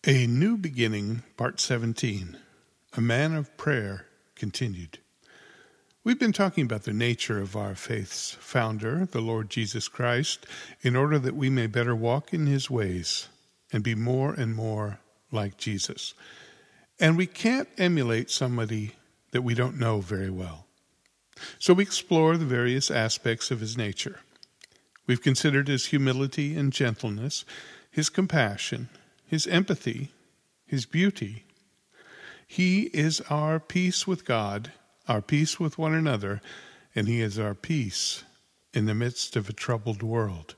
A New Beginning, Part 17, A Man of Prayer, continued. We've been talking about the nature of our faith's founder, the Lord Jesus Christ, in order that we may better walk in his ways and be more and more like Jesus. And we can't emulate somebody that we don't know very well. So we explore the various aspects of his nature. We've considered his humility and gentleness, his compassion, his empathy, his beauty. He is our peace with God, our peace with one another, and he is our peace in the midst of a troubled world.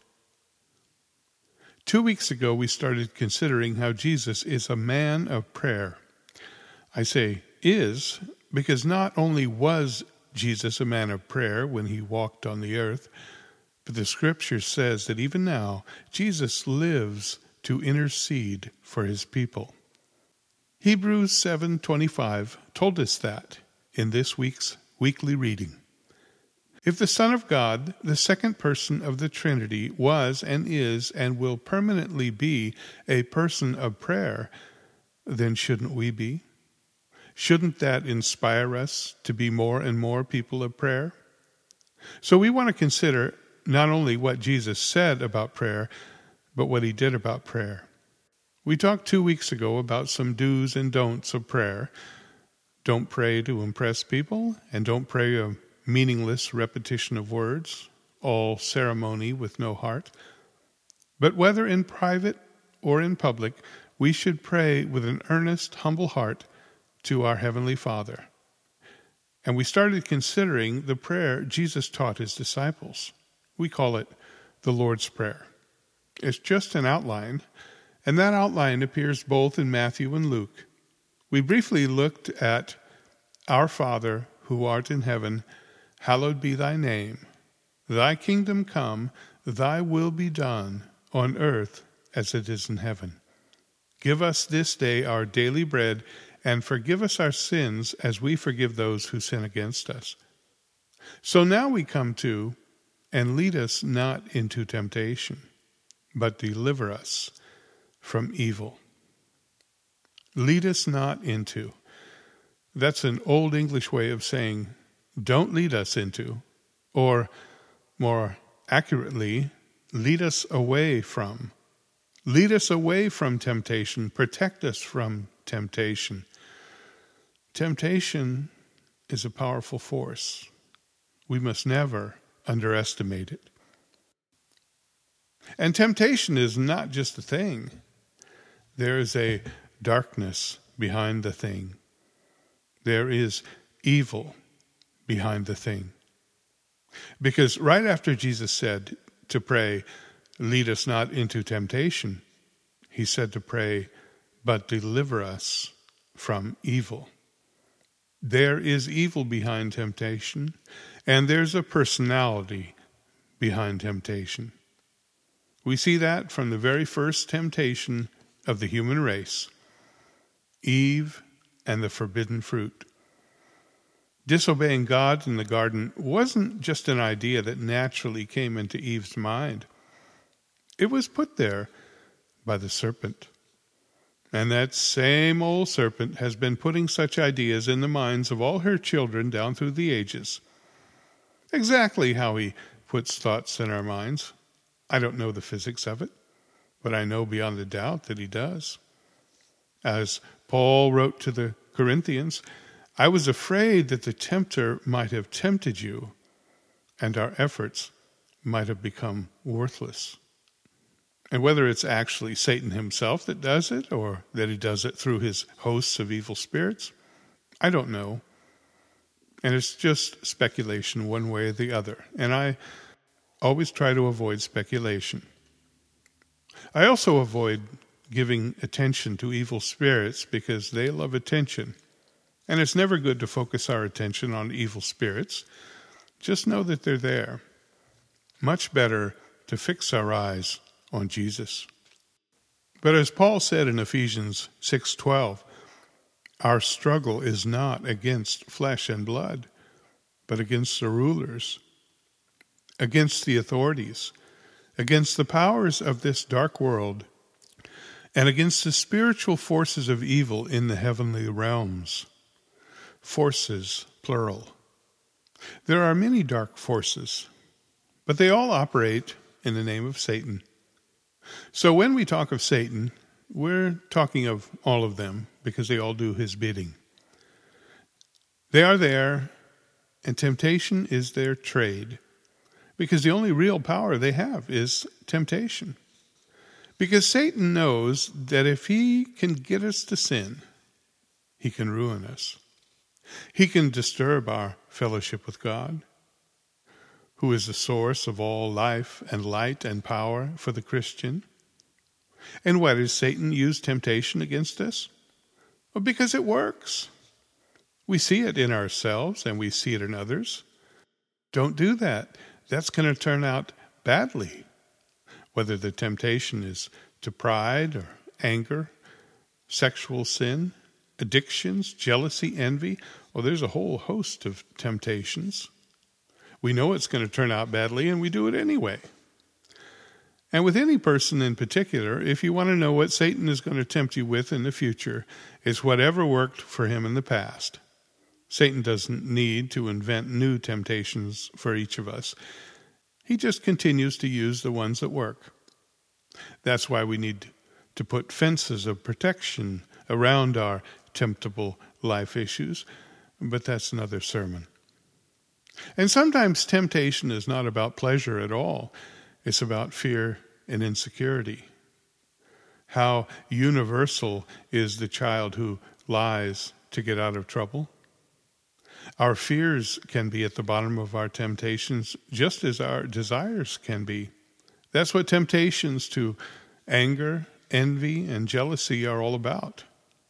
2 weeks ago, we started considering how Jesus is a man of prayer. I say is because not only was Jesus a man of prayer when he walked on the earth, but the scripture says that even now, Jesus lives to intercede for his people. Hebrews 7:25 told us that in this week's weekly reading. If the Son of God, the second person of the Trinity, was and is and will permanently be a person of prayer, then shouldn't we be? Shouldn't that inspire us to be more and more people of prayer? So we want to consider not only what Jesus said about prayer, but what he did about prayer. We talked 2 weeks ago about some do's and don'ts of prayer. Don't pray to impress people, and don't pray a meaningless repetition of words, all ceremony with no heart. But whether in private or in public, we should pray with an earnest, humble heart to our Heavenly Father. And we started considering the prayer Jesus taught his disciples. We call it the Lord's Prayer. It's just an outline, and that outline appears both in Matthew and Luke. We briefly looked at Our Father, who art in heaven, hallowed be thy name. Thy kingdom come, thy will be done, on earth as it is in heaven. Give us this day our daily bread, and forgive us our sins as we forgive those who sin against us. So now we come to, and lead us not into temptation, but deliver us from evil. Lead us not into. That's an old English way of saying, don't lead us into, or more accurately, lead us away from. Lead us away from temptation. Protect us from temptation. Temptation is a powerful force. We must never underestimate it. And temptation is not just a thing. There is a darkness behind the thing. There is evil behind the thing. Because right after Jesus said to pray, lead us not into temptation, he said to pray, but deliver us from evil. There is evil behind temptation, and there's a personality behind temptation. We see that from the very first temptation of the human race, Eve and the forbidden fruit. Disobeying God in the garden wasn't just an idea that naturally came into Eve's mind. It was put there by the serpent. And that same old serpent has been putting such ideas in the minds of all her children down through the ages. Exactly how he puts thoughts in our minds, I don't know the physics of it, but I know beyond a doubt that he does. As Paul wrote to the Corinthians, I was afraid that the tempter might have tempted you, and our efforts might have become worthless. And whether it's actually Satan himself that does it, or that he does it through his hosts of evil spirits, I don't know. And it's just speculation one way or the other. And I always try to avoid speculation. I also avoid giving attention to evil spirits because they love attention. And it's never good to focus our attention on evil spirits. Just know that they're there. Much better to fix our eyes on Jesus. But as Paul said in Ephesians 6:12, our struggle is not against flesh and blood, but against the rulers, against the authorities, against the powers of this dark world, and against the spiritual forces of evil in the heavenly realms. Forces, plural. There are many dark forces, but they all operate in the name of Satan. So when we talk of Satan, we're talking of all of them because they all do his bidding. They are there, and temptation is their trade, because the only real power they have is temptation. Because Satan knows that if he can get us to sin, he can ruin us. He can disturb our fellowship with God, who is the source of all life and light and power for the Christian. And why does Satan use temptation against us? Well, because it works. We see it in ourselves and we see it in others. Don't do that. That's going to turn out badly. Whether the temptation is to pride or anger, sexual sin, addictions, jealousy, envy. Well, there's a whole host of temptations. We know it's going to turn out badly, and we do it anyway. And with any person in particular, if you want to know what Satan is going to tempt you with in the future, it's whatever worked for him in the past. Satan doesn't need to invent new temptations for each of us. He just continues to use the ones that work. That's why we need to put fences of protection around our temptable life issues, but that's another sermon. And sometimes temptation is not about pleasure at all. It's about fear and insecurity. How universal is the child who lies to get out of trouble? Our fears can be at the bottom of our temptations, just as our desires can be. That's what temptations to anger, envy, and jealousy are all about.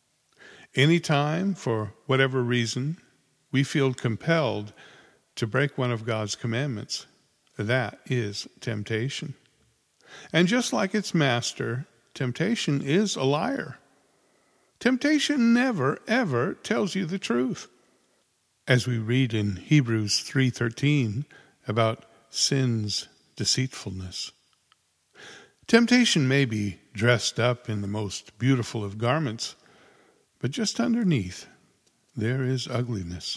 Anytime, for whatever reason, we feel compelled to break one of God's commandments, that is temptation. And just like its master, temptation is a liar. Temptation never, ever tells you the truth. As we read in Hebrews 3:13 about sin's deceitfulness. Temptation may be dressed up in the most beautiful of garments, but just underneath there is ugliness.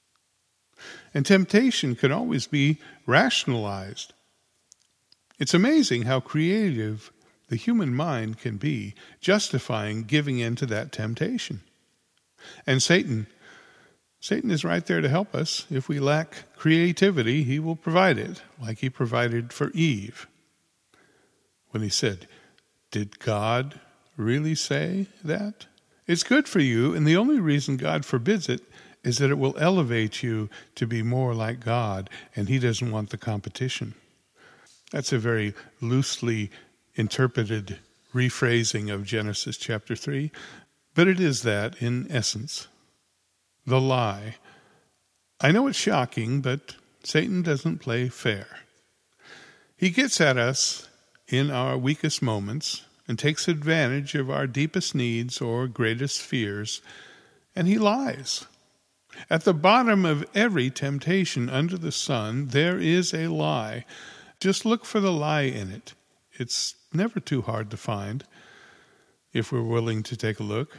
And temptation can always be rationalized. It's amazing how creative the human mind can be, justifying giving in to that temptation. And Satan is right there to help us. If we lack creativity, he will provide it, like he provided for Eve. When he said, "Did God really say that? It's good for you, and the only reason God forbids it is that it will elevate you to be more like God, and he doesn't want the competition." That's a very loosely interpreted rephrasing of Genesis chapter 3, but it is that in essence. The lie. I know it's shocking, but Satan doesn't play fair. He gets at us in our weakest moments and takes advantage of our deepest needs or greatest fears, and he lies. At the bottom of every temptation under the sun, there is a lie. Just look for the lie in it. It's never too hard to find if we're willing to take a look.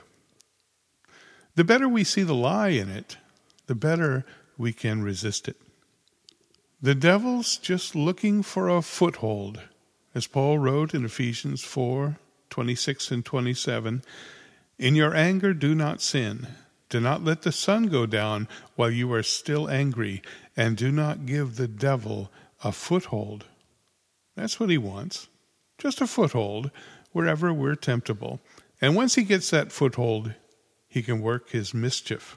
The better we see the lie in it, the better we can resist it. The devil's just looking for a foothold. As Paul wrote in Ephesians 4:26 and 27, "In your anger do not sin. Do not let the sun go down while you are still angry, and do not give the devil a foothold." That's what he wants. Just a foothold wherever we're temptable. And once he gets that foothold, he can work his mischief.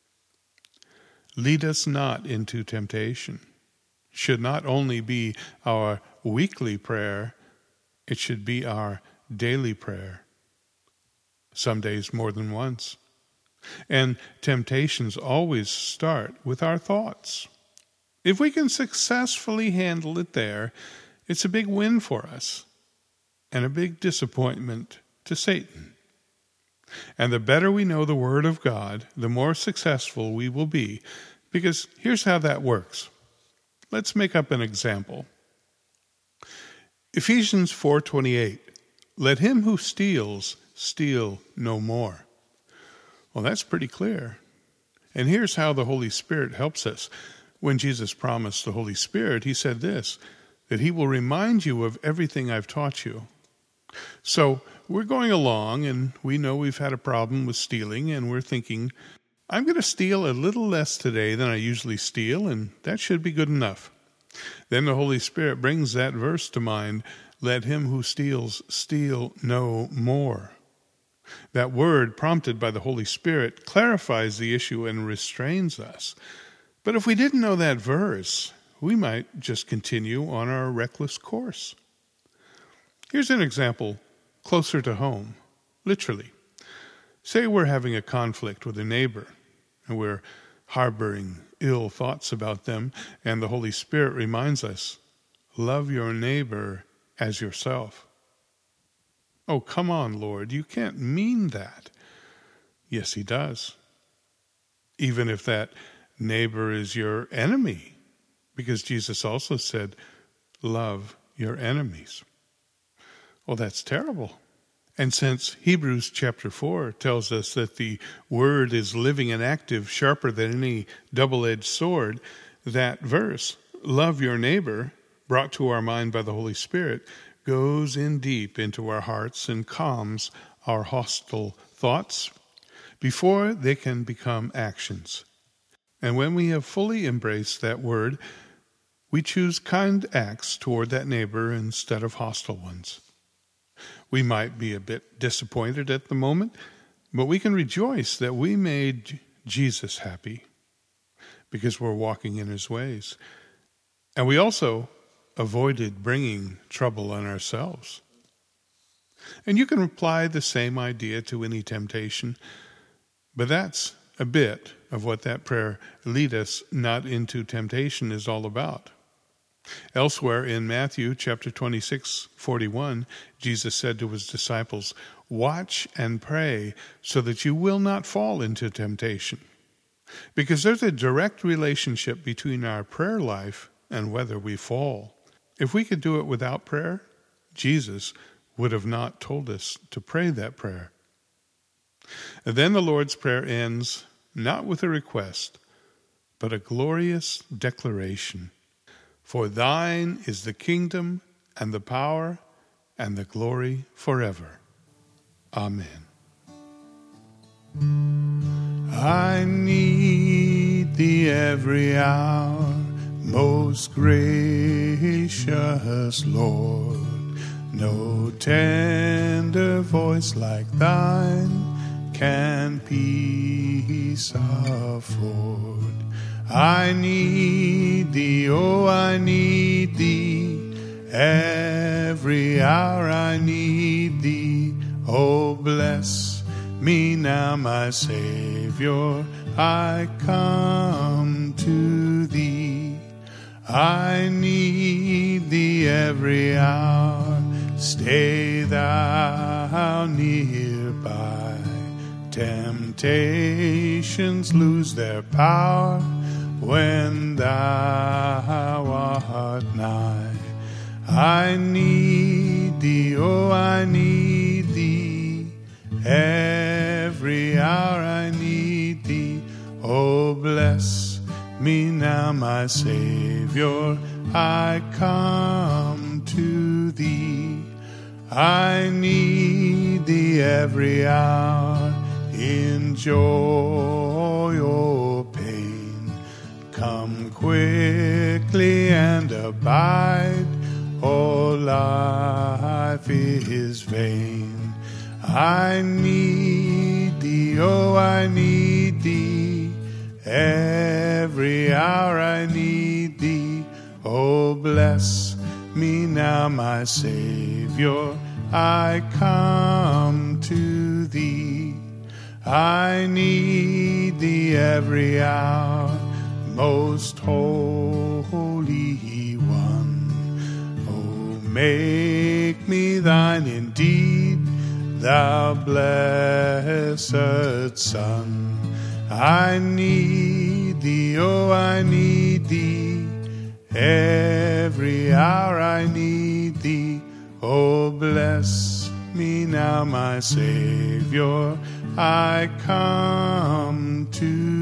Lead us not into temptation should not only be our weekly prayer, it should be our daily prayer. Some days more than once. And temptations always start with our thoughts. If we can successfully handle it there, it's a big win for us and a big disappointment to Satan. And the better we know the Word of God, the more successful we will be. Because here's how that works. Let's make up an example. Ephesians 4:28, "Let him who steals steal no more. Well, that's pretty clear. And here's how the Holy Spirit helps us. When Jesus promised the Holy Spirit, he said this, that he will remind you of everything I've taught you. So we're going along, and we know we've had a problem with stealing, and we're thinking, I'm going to steal a little less today than I usually steal, and that should be good enough. Then the Holy Spirit brings that verse to mind, let him who steals steal no more. That word, prompted by the Holy Spirit, clarifies the issue and restrains us. But if we didn't know that verse, we might just continue on our reckless course. Here's an example closer to home, literally. Say we're having a conflict with a neighbor, and we're harboring ill thoughts about them, and the Holy Spirit reminds us, love your neighbor as yourself. Oh, come on, Lord, you can't mean that. Yes, he does. Even if that neighbor is your enemy, because Jesus also said, love your enemies. Well, that's terrible. And since Hebrews chapter 4 tells us that the word is living and active, sharper than any double-edged sword, that verse, love your neighbor, brought to our mind by the Holy Spirit, goes in deep into our hearts and calms our hostile thoughts before they can become actions. And when we have fully embraced that word, we choose kind acts toward that neighbor instead of hostile ones. We might be a bit disappointed at the moment, but we can rejoice that we made Jesus happy because we're walking in his ways. And we also avoided bringing trouble on ourselves. And you can apply the same idea to any temptation, but that's a bit of what that prayer, lead us not into temptation, is all about. Elsewhere in Matthew chapter 26:41, Jesus said to his disciples, watch and pray so that you will not fall into temptation. Because there's a direct relationship between our prayer life and whether we fall. If we could do it without prayer, Jesus would have not told us to pray that prayer. And then the Lord's Prayer ends not with a request, but a glorious declaration. For thine is the kingdom and the power and the glory forever. Amen. I need thee every hour, most gracious Lord. No tender voice like thine can peace afford. I need thee, oh, I need thee. Every hour I need thee. Oh, bless me now, my Savior. I come to thee. I need thee every hour. Stay thou nearby. Temptations lose their power when thou art nigh. I need thee, oh, I need thee. Every hour I need thee. Oh, bless me now, my Savior. I come to thee. I need thee every hour. In joy or pain, come quickly and abide. All life is vain. I need thee, oh, I need thee. Every hour I need thee. Oh, bless me now, my Savior. I come to thee. I need thee every hour, most holy one. Oh, make me thine indeed, thou blessed Son. I need thee, oh, I need thee. Every hour I need thee. Oh, bless me now, my Savior, I come to